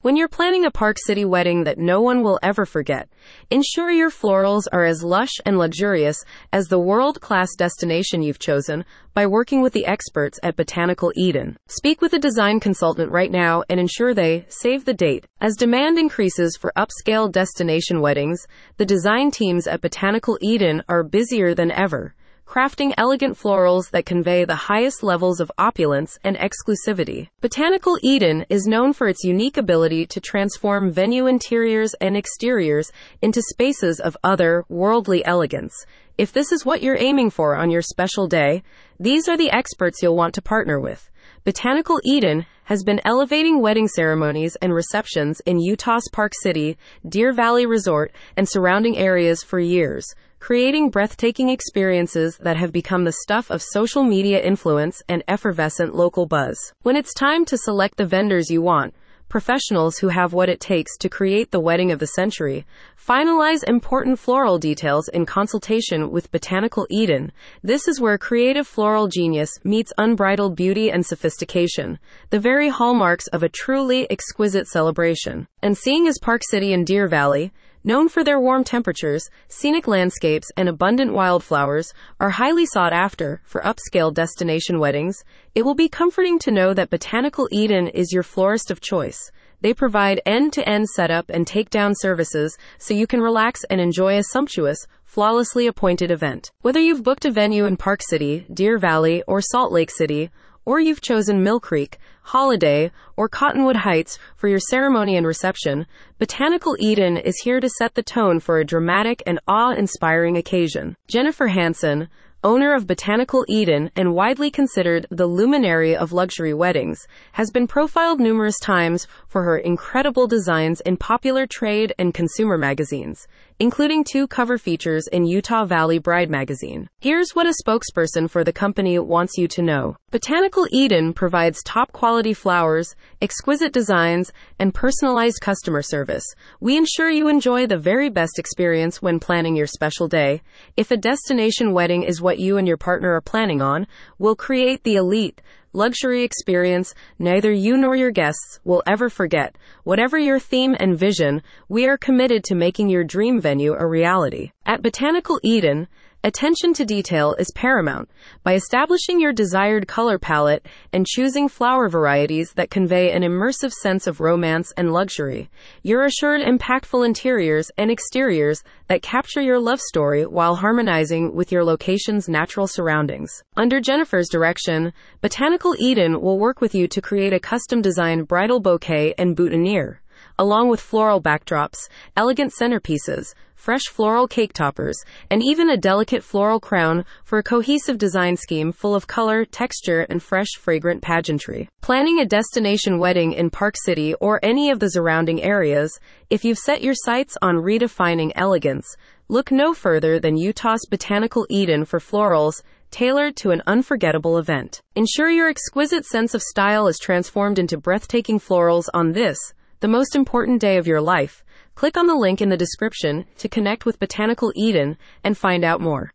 When you're planning a Park City wedding that no one will ever forget, ensure your florals are as lush and luxurious as the world-class destination you've chosen by working with the experts at Botanical Eden. Speak with a design consultant right now and ensure they save the date. As demand increases for upscale destination weddings, the design teams at Botanical Eden are busier than ever, crafting elegant florals that convey the highest levels of opulence and exclusivity. Botanical Eden is known for its unique ability to transform venue interiors and exteriors into spaces of otherworldly elegance. If this is what you're aiming for on your special day, these are the experts you'll want to partner with. Botanical Eden has been elevating wedding ceremonies and receptions in Utah's Park City, Deer Valley Resort, and surrounding areas for years, creating breathtaking experiences that have become the stuff of social media influence and effervescent local buzz. When it's time to select the vendors you want, professionals who have what it takes to create the wedding of the century, finalize important floral details in consultation with Botanical Eden. This is where creative floral genius meets unbridled beauty and sophistication, the very hallmarks of a truly exquisite celebration. And seeing as Park City and Deer Valley, known for their warm temperatures, scenic landscapes, and abundant wildflowers, are highly sought after for upscale destination weddings, it will be comforting to know that Botanical Eden is your florist of choice. They provide end-to-end setup and takedown services so you can relax and enjoy a sumptuous, flawlessly appointed event. Whether you've booked a venue in Park City, Deer Valley, or Salt Lake City, or you've chosen Mill Creek, Holiday, or Cottonwood Heights for your ceremony and reception, Botanical Eden is here to set the tone for a dramatic and awe-inspiring occasion. Jennifer Hansen, owner of Botanical Eden and widely considered the luminary of luxury weddings, has been profiled numerous times for her incredible designs in popular trade and consumer magazines, including 2 cover features in Utah Valley Bride magazine. Here's what a spokesperson for the company wants you to know. Botanical Eden provides top-quality flowers, exquisite designs, and personalized customer service. We ensure you enjoy the very best experience when planning your special day. If a destination wedding is what you and your partner are planning on, we'll create the elite, luxury experience neither you nor your guests will ever forget. Whatever your theme and vision, we are committed to making your dream venue a reality. At Botanical Eden, attention to detail is paramount. By establishing your desired color palette and choosing flower varieties that convey an immersive sense of romance and luxury, you're assured impactful interiors and exteriors that capture your love story while harmonizing with your location's natural surroundings. Under Jennifer's direction, Botanical Eden will work with you to create a custom-designed bridal bouquet and boutonniere, along with floral backdrops, elegant centerpieces, fresh floral cake toppers, and even a delicate floral crown for a cohesive design scheme full of color, texture, and fresh, fragrant pageantry. Planning a destination wedding in Park City or any of the surrounding areas, if you've set your sights on redefining elegance, look no further than Utah's Botanical Eden for florals tailored to an unforgettable event. Ensure your exquisite sense of style is transformed into breathtaking florals on this, the most important day of your life. Click on the link in the description to connect with Botanical Eden and find out more.